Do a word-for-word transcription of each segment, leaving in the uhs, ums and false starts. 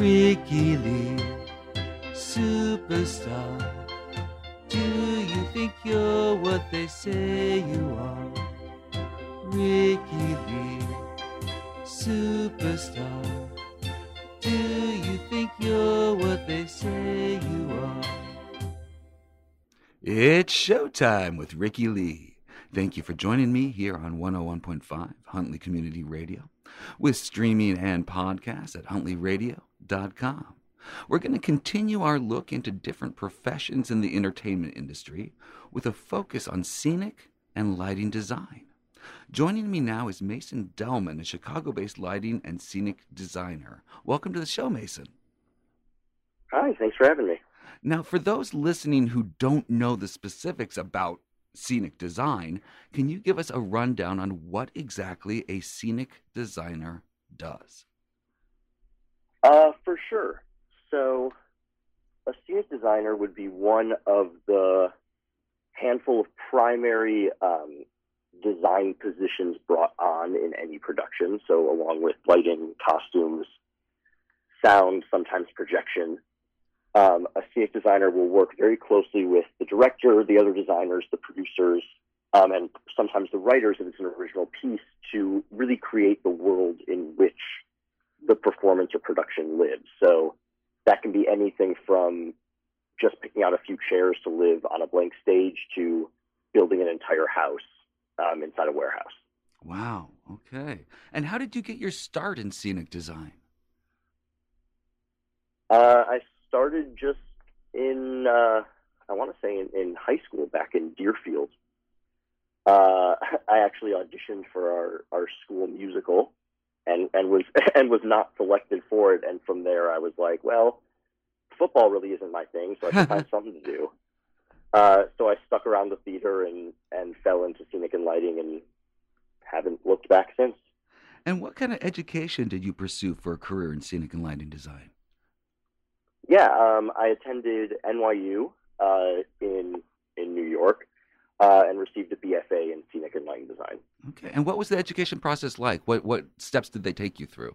Ricky Lee, superstar. Do you think you're what they say you are? Ricky Lee, superstar. Do you think you're what they say you are? It's showtime with Ricky Lee. Thank you for joining me here on one oh one point five Huntley Community Radio, with streaming and podcasts at huntley radio dot com. We're going to continue our look into different professions in the entertainment industry with a focus on scenic and lighting design. Joining me now is Mason Delman, a Chicago-based lighting and scenic designer. Welcome to the show, Mason. Hi, thanks for having me. Now, for those listening who don't know the specifics about scenic design, can you give us a rundown on what exactly a scenic designer does? Uh, for sure. So, a scenic designer would be one of the handful of primary um, design positions brought on in any production. So, along with lighting, costumes, sound, sometimes projection. Um, a scenic designer will work very closely with the director, the other designers, the producers, um, and sometimes the writers if it's an original piece to really create the world in which the performance or production lives. So that can be anything from just picking out a few chairs to live on a blank stage to building an entire house um, inside a warehouse. Wow, okay. And how did you get your start in scenic design? Uh, I started just in, uh, I want to say in, in high school back in Deerfield. Uh, I actually auditioned for our, our school musical and, and was and was not selected for it. And from there I was like, well, football really isn't my thing, so I should find something to do. Uh, so I stuck around the theater and, and fell into scenic and lighting and haven't looked back since. And what kind of education did you pursue for a career in scenic and lighting design? Yeah, um, I attended N Y U uh, in in New York uh, and received a B F A in scenic and lighting design. Okay, and what was the education process like? What what steps did they take you through?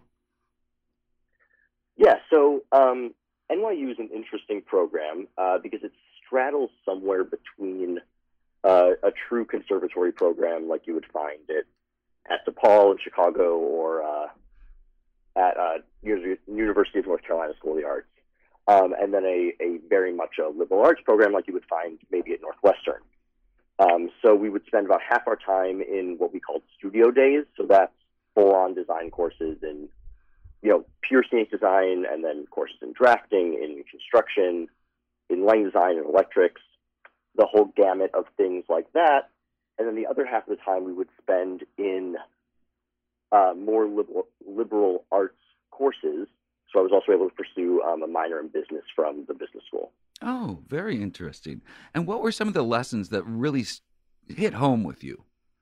Yeah, so um, N Y U is an interesting program uh, because it straddles somewhere between uh, a true conservatory program like you would find it at DePaul in Chicago or uh, at uh, University of North Carolina School of the Arts. Um, and then a, a very much a liberal arts program like you would find maybe at Northwestern. Um, so we would spend about half our time in what we called studio days. So that's full-on design courses in, you know, pure scenic design, and then courses in drafting, in construction, in lighting design and electrics, the whole gamut of things like that. And then the other half of the time we would spend in uh, more liberal, liberal arts courses. So I was also able to pursue um, a minor in business from the business school. Oh, very interesting. And what were some of the lessons that really hit home with you?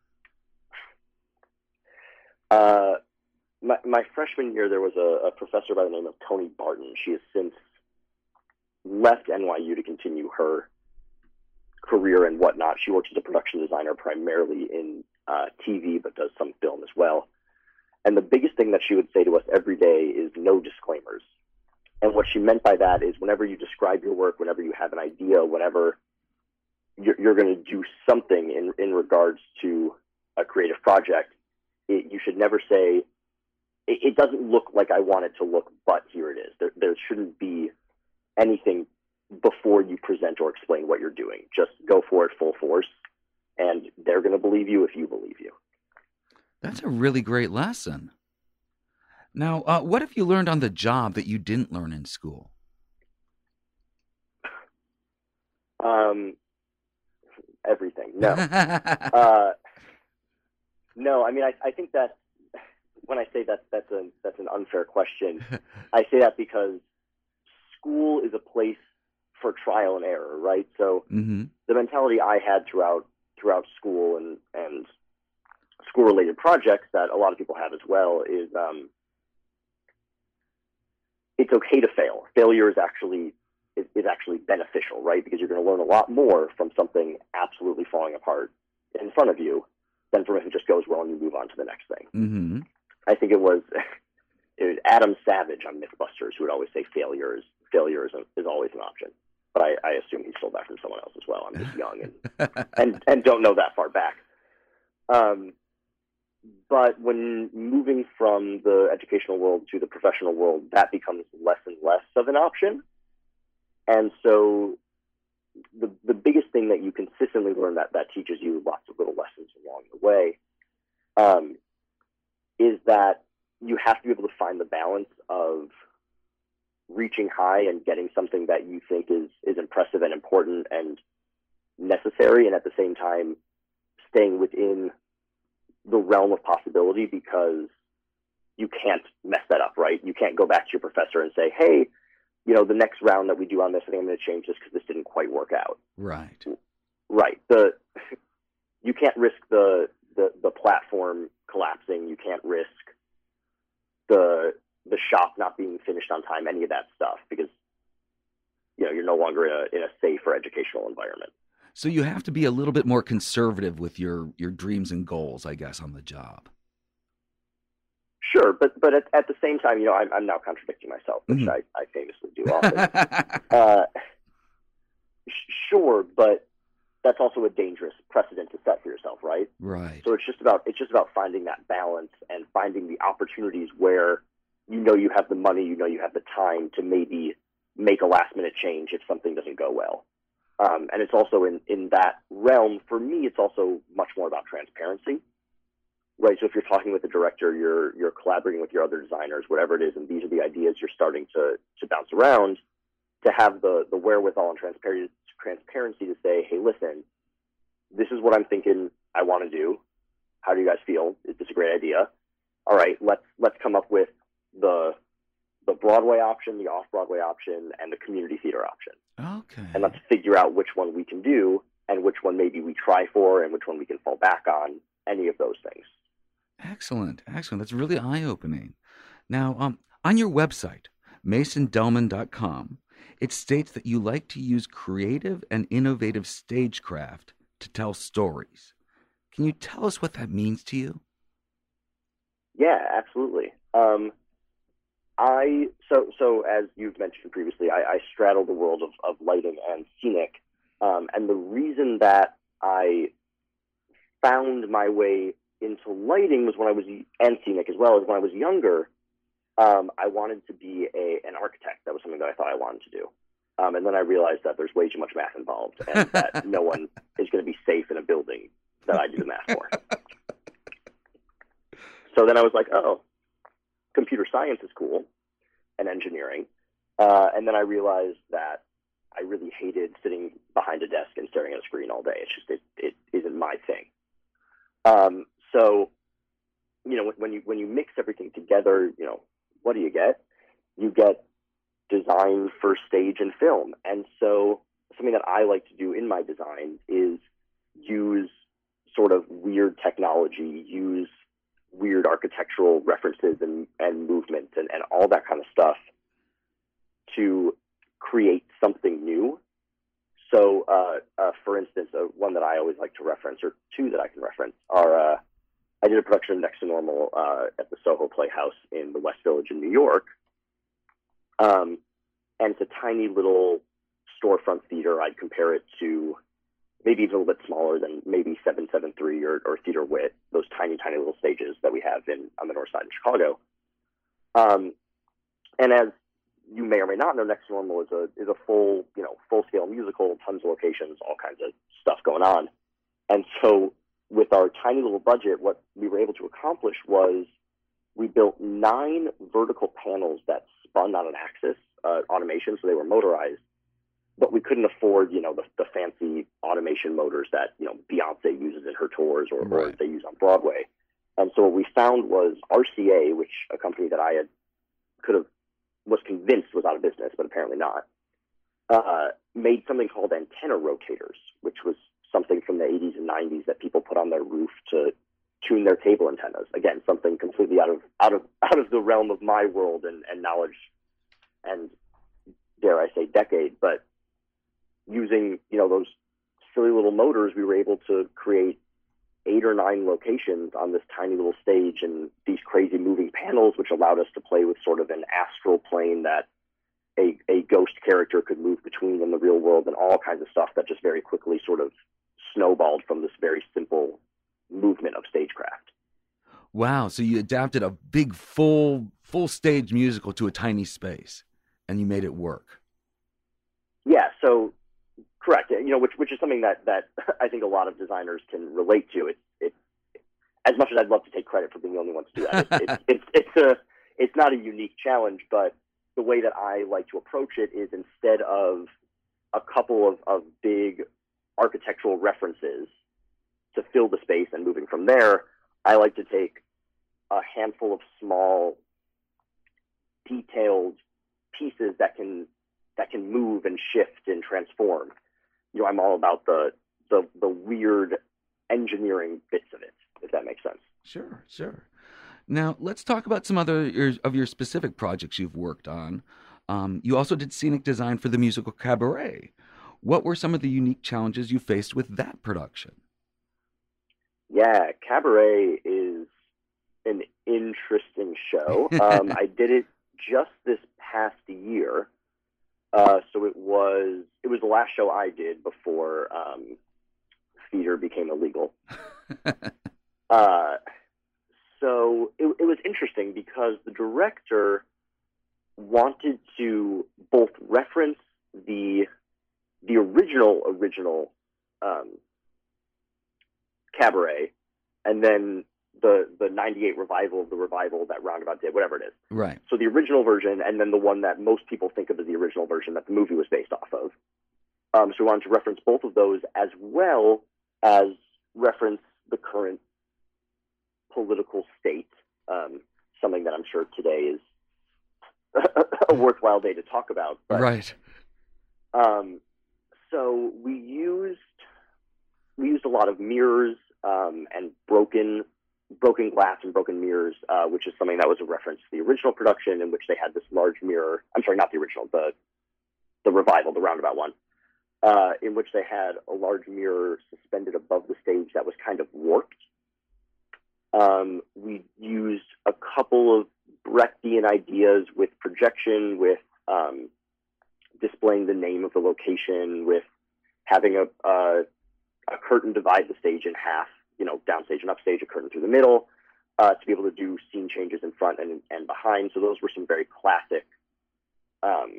Uh, my, my freshman year, there was a, a professor by the name of Toni Barton. She has since left N Y U to continue her career and whatnot. She works as a production designer primarily in uh, T V, but does some film as well. And the biggest thing that she would say to us every day is no disclaimers. And what she meant by that is whenever you describe your work, whenever you have an idea, whenever you're, you're going to do something in, in regards to a creative project, it, you should never say, it, it doesn't look like I want it to look, but here it is. There, there shouldn't be anything before you present or explain what you're doing. Just go for it full force, and they're going to believe you if you believe you. That's a really great lesson. Now, uh, what have you learned on the job that you didn't learn in school? Um, everything. No. uh, no, I mean, I, I think that when I say that that's a that's an unfair question, I say that because school is a place for trial and error, right? So mm-hmm. the mentality I had throughout throughout school and and school-related projects that a lot of people have as well is um, it's okay to fail. Failure is actually is, is actually beneficial, right? Because you're going to learn a lot more from something absolutely falling apart in front of you than from if it just goes well and you move on to the next thing. Mm-hmm. I think it was it was Adam Savage on Mythbusters who would always say failure is, failure is, is always an option. But I, I assume he stole that from someone else as well. I'm just young and, and, and don't know that far back. Um, but when moving from the educational world to the professional world, that becomes less and less of an option. And so the the biggest thing that you consistently learn that, that teaches you lots of little lessons along the way um, is that you have to be able to find the balance of reaching high and getting something that you think is, is impressive and important and necessary, and at the same time staying within the realm of possibility, because you can't mess that up, right? You can't go back to your professor and say, hey, you know, the next round that we do on this, I think I'm going to change this because this didn't quite work out. Right. Right. The you can't risk the, the, the platform collapsing. You can't risk the the shop not being finished on time, any of that stuff, because, you know, you're no longer in a, in a safe or educational environment. So you have to be a little bit more conservative with your, your dreams and goals, I guess, on the job. Sure, but but at, at the same time, you know, I'm, I'm now contradicting myself, which Mm-hmm. I, I famously do often. uh, sh- sure, but that's also a dangerous precedent to set for yourself, right? Right. So it's just about it's just about finding that balance and finding the opportunities where you know you have the money, you know you have the time to maybe make a last minute change if something doesn't go well. Um, and it's also in, in that realm, for me, it's also much more about transparency, right? So if you're talking with the director, you're you're collaborating with your other designers, whatever it is, and these are the ideas you're starting to to bounce around, to have the, the wherewithal and transparency, transparency to say, hey, listen, this is what I'm thinking I want to do. How do you guys feel? Is this a great idea? All right, let's let's come up with the the Broadway option, the off-Broadway option, and the community theater option. Okay. And let's figure out which one we can do and which one maybe we try for and which one we can fall back on, any of those things. Excellent. Excellent. That's really eye-opening. Now, um, on your website, mason delman dot com, it states that you like to use creative and innovative stagecraft to tell stories. Can you tell us what that means to you? Yeah, absolutely. Um, I so so as you've mentioned previously, I, I straddle the world of, of lighting and scenic, um, and the reason that I found my way into lighting was when I was and scenic as well as when I was younger. Um, I wanted to be a an architect. That was something that I thought I wanted to do, um, and then I realized that there's way too much math involved, and that no one is going to be safe in a building that I do the math for. So then I was like, oh, computer science is cool, and engineering. Uh, and then I realized that I really hated sitting behind a desk and staring at a screen all day. It's just, it, it isn't my thing. Um, so, you know, when you, when you mix everything together, you know, what do you get? You get design for stage and film. And so something that I like to do in my design is use sort of weird technology, use weird architectural references and, and movement and, and all that kind of stuff to create something new. So, uh, uh, for instance, uh, one that I always like to reference, or two that I can reference, are uh, I did a production of Next to Normal uh, at the Soho Playhouse in the West Village in New York. Um, and it's a tiny little storefront theater. I'd compare it to maybe even a little bit smaller than maybe seven seven three or, or Theater Wit, those tiny, tiny little stages that we have in on the north side of Chicago. Um, and as you may or may not know, Next to Normal is a is a full, you know, full scale musical, tons of locations, all kinds of stuff going on. And so with our tiny little budget, what we were able to accomplish was we built nine vertical panels that spun on an axis, uh, automation, so they were motorized. But we couldn't afford, you know, the, the fancy automation motors that, you know, Beyonce uses in her tours or, Right. or they use on Broadway. And so what we found was R C A, which a company that I had could have was convinced was out of business, but apparently not, uh, made something called antenna rotators, which was something from the eighties and nineties that people put on their roof to tune their table antennas. Again, something completely out of out of out of the realm of my world and, and knowledge and, dare I say, decade, but using, you know, those silly little motors, we were able to create eight or nine locations on this tiny little stage and these crazy moving panels, which allowed us to play with sort of an astral plane that a, a ghost character could move between in the real world, and all kinds of stuff that just very quickly sort of snowballed from this very simple movement of stagecraft. Wow. So you adapted a big full full stage musical to a tiny space and you made it work. Yeah, so correct. You know, which which is something that, that I think a lot of designers can relate to. It's it, as much as I'd love to take credit for being the only one to do that. It's it's, it's it's a it's not a unique challenge, but the way that I like to approach it is, instead of a couple of, of big architectural references to fill the space and moving from there, I like to take a handful of small, detailed pieces that can that can move and shift and transform. You know, I'm all about the the, the weird engineering bits of it, if that makes sense. Sure, sure. Now, let's talk about some other your, of your specific projects you've worked on. Um, you also did scenic design for the musical Cabaret. What were some of the unique challenges you faced with that production? Yeah, Cabaret is an interesting show. Um, I did it just this past year. Uh, so it was it was the last show I did before um, theater became illegal. uh, so it, it was interesting because the director wanted to both reference the the original original um, Cabaret, and then the the ninety-eight revival of the revival that Roundabout did, whatever it is. Right. So the original version, and then the one that most people think of as the original version that the movie was based off of. Um, so we wanted to reference both of those, as well as reference the current political state, um, something that I'm sure today is a worthwhile day to talk about. But, right. Um, so we used we used a lot of mirrors um, and broken broken glass and broken mirrors, uh, which is something that was a reference to the original production, in which they had this large mirror. I'm sorry, not the original, the the revival, the Roundabout one, uh, in which they had a large mirror suspended above the stage that was kind of warped. Um, we used a couple of Brechtian ideas with projection, with um, displaying the name of the location, with having a, a a curtain divide the stage in half, you know, downstage and upstage, a curtain through the middle, uh, to be able to do scene changes in front and, and behind. So those were some very classic um,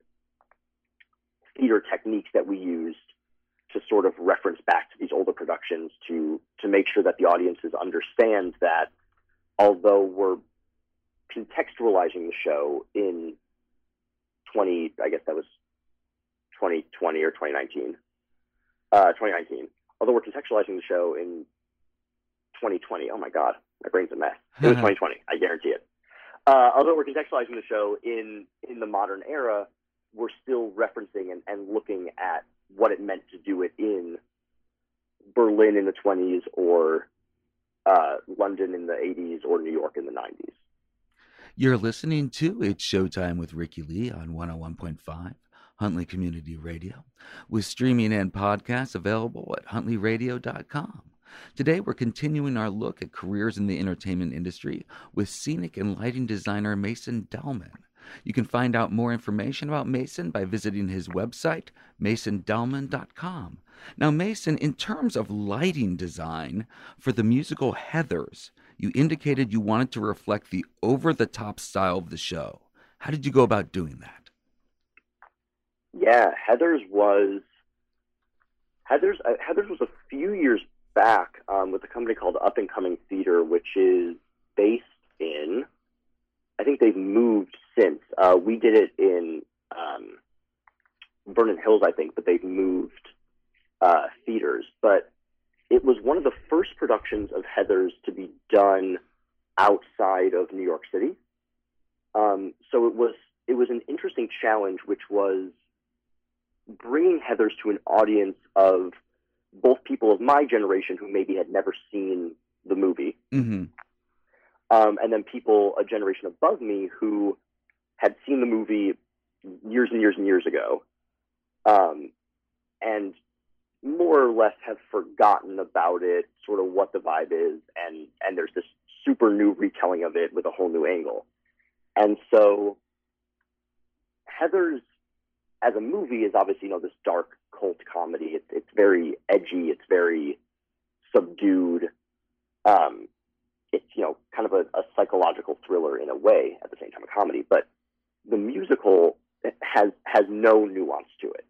theater techniques that we used to sort of reference back to these older productions to to make sure that the audiences understand that although we're contextualizing the show in twenty, I guess that was twenty twenty or twenty nineteen, uh, twenty nineteen, although we're contextualizing the show in twenty twenty, oh my God, my brain's a mess. It was twenty twenty, I guarantee it. Uh, although we're contextualizing the show in, in the modern era, we're still referencing and, and looking at what it meant to do it in Berlin in the twenties, or uh, London in the eighties, or New York in the nineties. You're listening to It's Showtime with Ricky Lee on one oh one point five Huntley Community Radio, with streaming and podcasts available at huntley radio dot com. Today, we're continuing our look at careers in the entertainment industry with scenic and lighting designer Mason Dellman. You can find out more information about Mason by visiting his website, mason dellman dot com. Now, Mason, in terms of lighting design for the musical Heathers, you indicated you wanted to reflect the over-the-top style of the show. How did you go about doing that? Yeah, Heathers was Heathers. Uh, Heathers was a few years back um, with a company called Up and Coming Theater, which is based in. I think they've moved since. Uh, we did it in um, Vernon Hills, I think, but they've moved uh, theaters. But it was one of the first productions of Heathers to be done outside of New York City. Um, so it was it was an interesting challenge, which was bringing Heathers to an audience of both people of my generation who maybe had never seen the movie, mm-hmm. um, and then people a generation above me who had seen the movie years and years and years ago, um, and more or less have forgotten about it, sort of what the vibe is, and, and there's this super new retelling of it with a whole new angle. And so Heathers, as a movie, is obviously, you know, this dark cult comedy. It's, it's very edgy. It's very subdued. Um, it's, you know, kind of a, a psychological thriller in a way, at the same time a comedy. But the musical has has no nuance to it.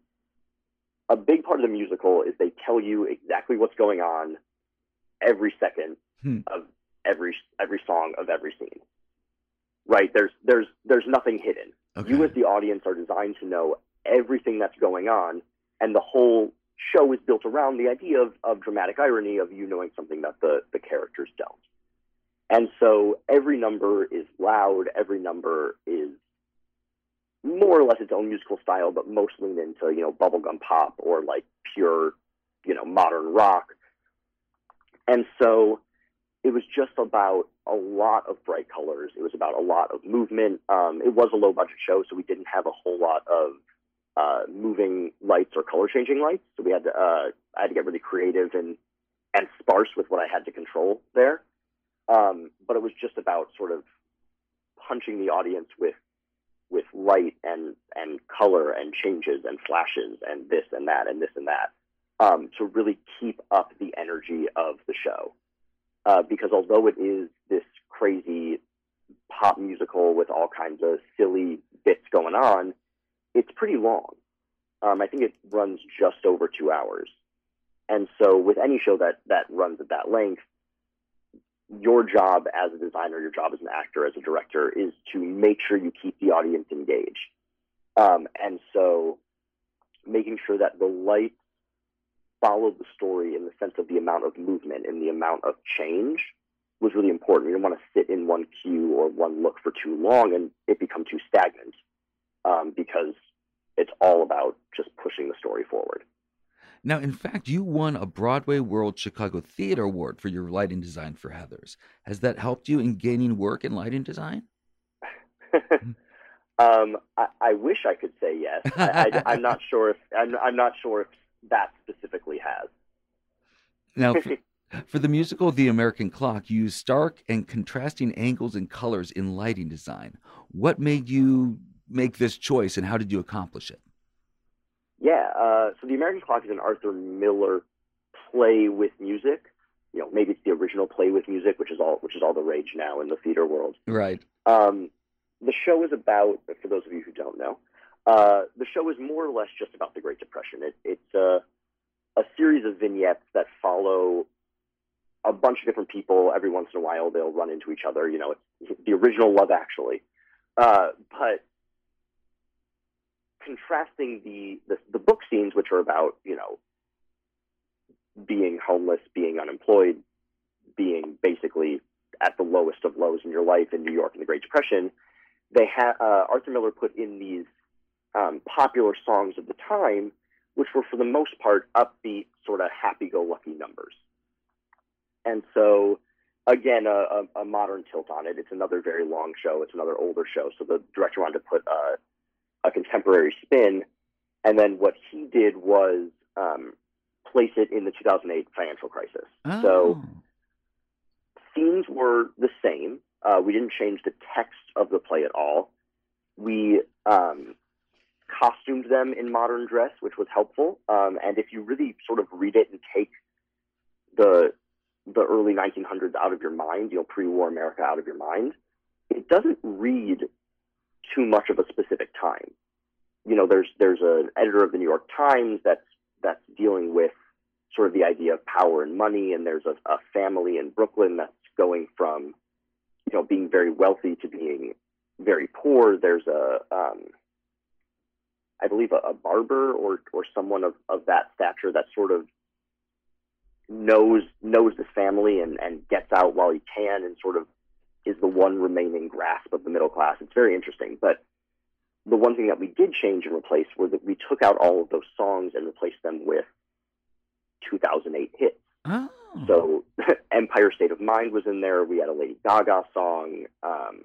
A big part of the musical is they tell you exactly what's going on every second hmm. of every every song of every scene. Right? There's there's there's nothing hidden. Okay. You as the audience are designed to know everything that's going on, and the whole show is built around the idea of, of dramatic irony, of you knowing something that the, the characters don't. And so every number is loud, every number is more or less its own musical style, but most lean into, you know, bubblegum pop or like pure, you know, modern rock. And so it was just about a lot of bright colors. It was about a lot of movement. Um, it was a low budget show, so we didn't have a whole lot of uh, moving lights or color changing lights. So we had to, uh, I had to get really creative and, and sparse with what I had to control there. Um, but it was just about sort of punching the audience with with light and, and color and changes and flashes and this and that and this and that, um, to really keep up the energy of the show. Uh, because although it is this crazy pop musical with all kinds of silly bits going on, it's pretty long. Um, I think it runs just over two hours. And so with any show that, that runs at that length, your job as a designer, your job as an actor, as a director, is to make sure you keep the audience engaged. Um, and so making sure that the lights follow the story in the sense of the amount of movement and the amount of change was really important. You don't want to sit in one cue or one look for too long and it become too stagnant, um, because it's all about just pushing the story forward. Now, in fact, you won a Broadway World Chicago Theater Award for your lighting design for Heathers. Has that helped you in gaining work in lighting design? um, I, I wish I could say yes. I, I, I'm not sure if I'm, I'm not sure if that specifically has. Now, for, for the musical The American Clock, you use stark and contrasting angles and colors in lighting design. What made you make this choice, and how did you accomplish it? Yeah, uh, so The American Clock is an Arthur Miller play with music. You know, maybe it's the original play with music, which is all which is all the rage now in the theater world. Right. Um, the show is about, for those of you who don't know, uh, the show is more or less just about the Great Depression. It, it's uh, a series of vignettes that follow a bunch of different people. Every once in a while, they'll run into each other. You know, it's the original Love Actually, uh, but contrasting the, the the book scenes, which are about, you know, being homeless, being unemployed, being basically at the lowest of lows in your life in New York in the Great Depression, they ha- uh, Arthur Miller put in these um, popular songs of the time, which were for the most part upbeat, sort of happy-go-lucky numbers. And so, again, a, a, a modern tilt on it. It's another very long show. It's another older show. So the director wanted to put uh, a contemporary spin, and then what he did was um, place it in the two thousand eight financial crisis. Oh. So scenes were the same. Uh, we didn't change the text of the play at all. We um, costumed them in modern dress, which was helpful. Um, and if you really sort of read it and take the the early nineteen hundreds out of your mind, you know, pre-war America out of your mind, it doesn't read too much of a specific time. You know, there's there's an editor of the New York Times that's that's dealing with sort of the idea of power and money, and there's a, a family in Brooklyn that's going from, you know, being very wealthy to being very poor. There's a, um, I believe, a, a barber or or someone of, of that stature that sort of knows knows the family and, and gets out while he can, and sort of is the one remaining grasp of the middle class. It's very interesting. But the one thing that we did change and replace was that we took out all of those songs and replaced them with two thousand eight hits. Oh. So Empire State of Mind was in there. We had a Lady Gaga song. Um,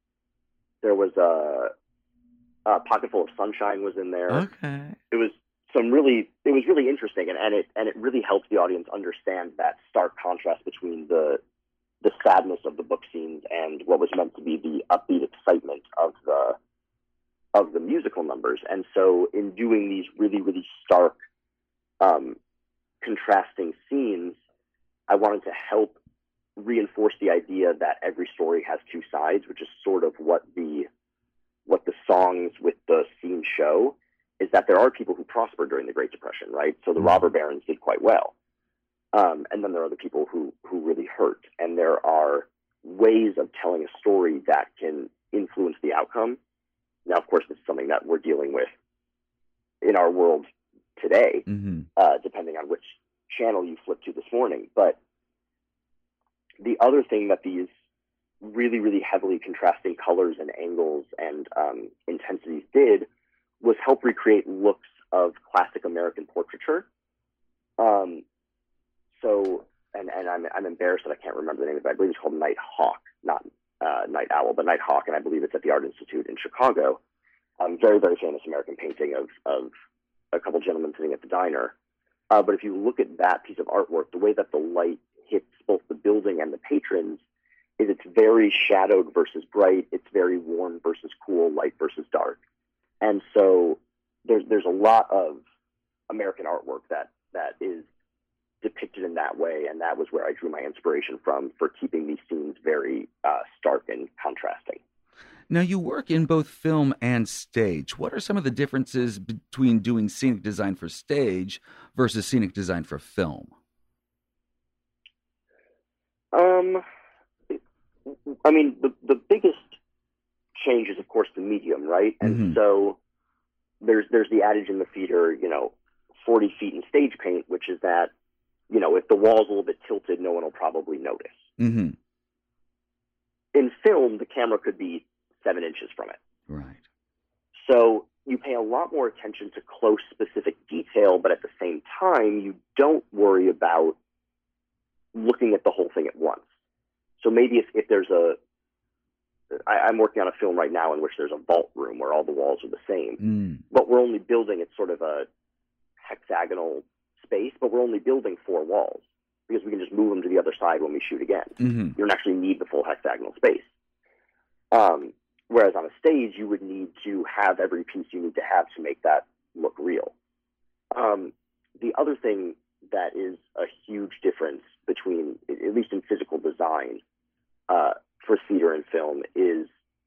there was a, a Pocket Full of Sunshine was in there. Okay. It was some really, it was really interesting, and, and it and it really helped the audience understand that stark contrast between the the sadness of the book scenes and what was meant to be the upbeat excitement of the of the musical numbers. And so in doing these really, really stark, um, contrasting scenes, I wanted to help reinforce the idea that every story has two sides, which is sort of what the what the songs with the scene show, is that there are people who prospered during the Great Depression, right? So the robber barons did quite well. Um, and then there are the people who, who really hurt. And there are ways of telling a story that can influence the outcome. Now, of course, this is something that we're dealing with in our world today, mm-hmm. uh, depending on which channel you flip to this morning. But the other thing that these really, really heavily contrasting colors and angles and um, intensities did was help recreate looks of classic American portraiture. Um, so, and, and I'm, I'm embarrassed that I can't remember the name of it. I believe it's called Night Hawk, not uh, Night Owl, but Night Hawk, and I believe it's at the Art Institute in Chicago. Um, very, very famous American painting of, of a couple gentlemen sitting at the diner. Uh, but if you look at that piece of artwork, the way that the light hits both the building and the patrons is it's very shadowed versus bright. It's very warm versus cool, light versus dark. And so there's there's a lot of American artwork that, that is depicted in that way, and that was where I drew my inspiration from for keeping these scenes very uh, stark and contrasting. Now, you work in both film and stage. What are some of the differences between doing scenic design for stage versus scenic design for film? Um, I mean, the the biggest change is, of course, the medium, right? And mm-hmm. so there's there's the adage in the theater, you know, forty feet in stage paint, which is that, you know, if the wall's a little bit tilted, no one will probably notice. Mm-hmm. In film, the camera could be seven inches from it. Right. So you pay a lot more attention to close, specific detail, but at the same time, you don't worry about looking at the whole thing at once. So maybe if, if there's a, I, I'm working on a film right now in which there's a vault room where all the walls are the same, mm. but we're only building, it's sort of a hexagonal space, but we're only building four walls because we can just move them to the other side when we shoot again. Mm-hmm. You don't actually need the full hexagonal space. Um, whereas on a stage, you would need to have every piece you need to have to make that look real. Um, the other thing that is a huge difference between, at least in physical design, uh, for theater and film is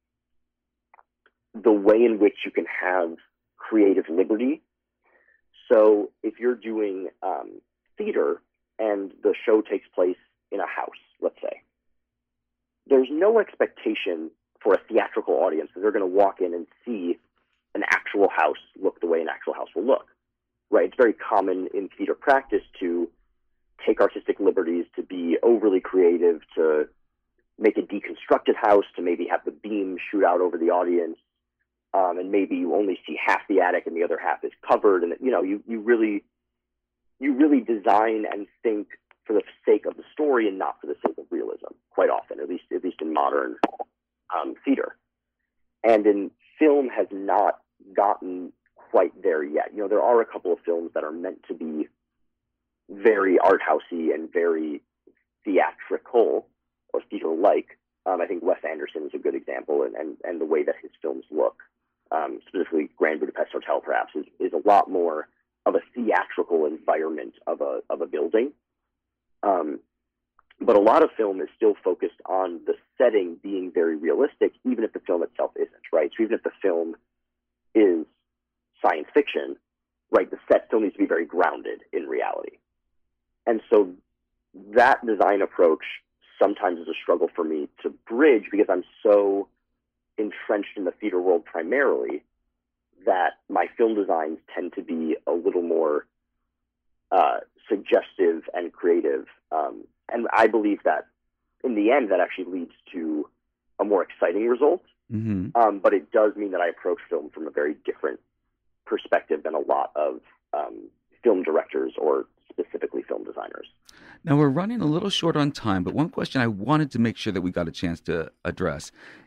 the way in which you can have creative liberty. So if you're doing um, theater and the show takes place in a house, let's say, there's no expectation for a theatrical audience that they're going to walk in and see an actual house look the way an actual house will look, right? It's very common in theater practice to take artistic liberties, to be overly creative, to make a deconstructed house, to maybe have the beam shoot out over the audience, um, and maybe you only see half the attic and the other half is covered. And, you know, you, you really, you really design and think for the sake of the story and not for the sake of realism, quite often, at least, at least in modern um, theater. And in film has not gotten quite there yet. You know, there are a couple of films that are meant to be very art housey and very theatrical or theater-like. Um, I think Wes Anderson is a good example, and, and, and the way that his films look, um, specifically Grand Budapest Hotel, perhaps, is, is a lot more of a theatrical environment of a of a building. Um, but a lot of film is still focused on the setting being very realistic, even if the film itself isn't, right? So even if the film is science fiction, right, the set still needs to be very grounded in reality. And so that design approach sometimes is a struggle for me to bridge because I'm so entrenched in the theater world primarily that my film designs tend to be a little more uh, suggestive and creative. Um, and I believe that in the end, that actually leads to a more exciting result. Mm-hmm. Um, but it does mean that I approach film from a very different perspective than a lot of um, film directors or specifically film designers. Now, we're running a little short on time, but one question I wanted to make sure that we got a chance to address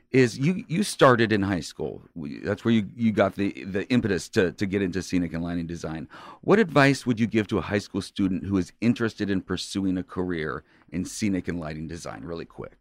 is you you started in high school. That's where you, you got the, the impetus to, to get into scenic and lighting design. What advice would you give to a high school student who is interested in pursuing a career in scenic and lighting design really quick?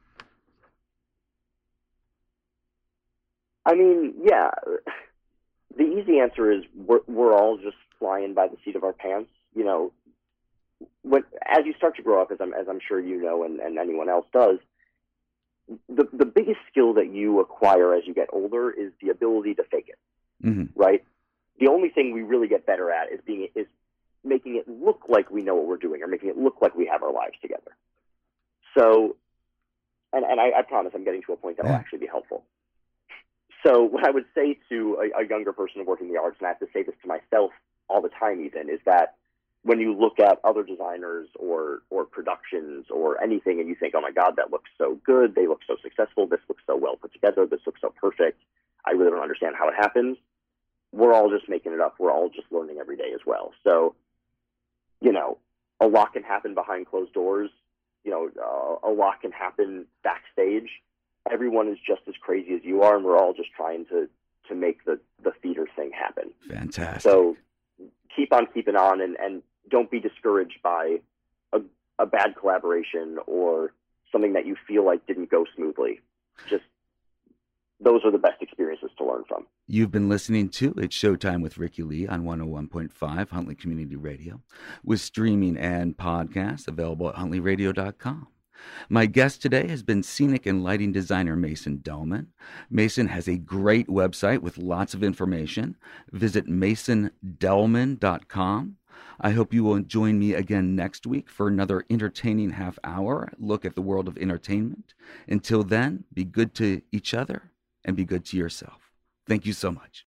I mean, yeah, the easy answer is we're, we're all just flying by the seat of our pants. You know, when, as you start to grow up, as I'm, as I'm sure you know and, and anyone else does, the, the biggest skill that you acquire as you get older is the ability to fake it, mm-hmm. right? The only thing we really get better at is being is making it look like we know what we're doing or making it look like we have our lives together. So, and, and I, I promise I'm getting to a point that will yeah. actually be helpful. So what I would say to a, a younger person working the arts, and I have to say this to myself all the time even, is that when you look at other designers or or productions or anything and you think, oh my God, that looks so good, they look so successful, this looks so well put together, this looks so perfect, I really don't understand how it happens. We're all just making it up. We're all just learning every day as well. So, you know, a lot can happen behind closed doors. You know, uh, a lot can happen backstage. Everyone is just as crazy as you are, and we're all just trying to, to make the, the theater thing happen. Fantastic. So keep on keeping on, and, and don't be discouraged by a, a bad collaboration or something that you feel like didn't go smoothly. Just those are the best experiences to learn from. You've been listening to It's Showtime with Ricky Lee on one oh one point five Huntley Community Radio, with streaming and podcasts available at huntley radio dot com. My guest today has been scenic and lighting designer Mason Delman. Mason has a great website with lots of information. Visit mason delman dot com. I hope you will join me again next week for another entertaining half hour look at the world of entertainment. Until then, be good to each other and be good to yourself. Thank you so much.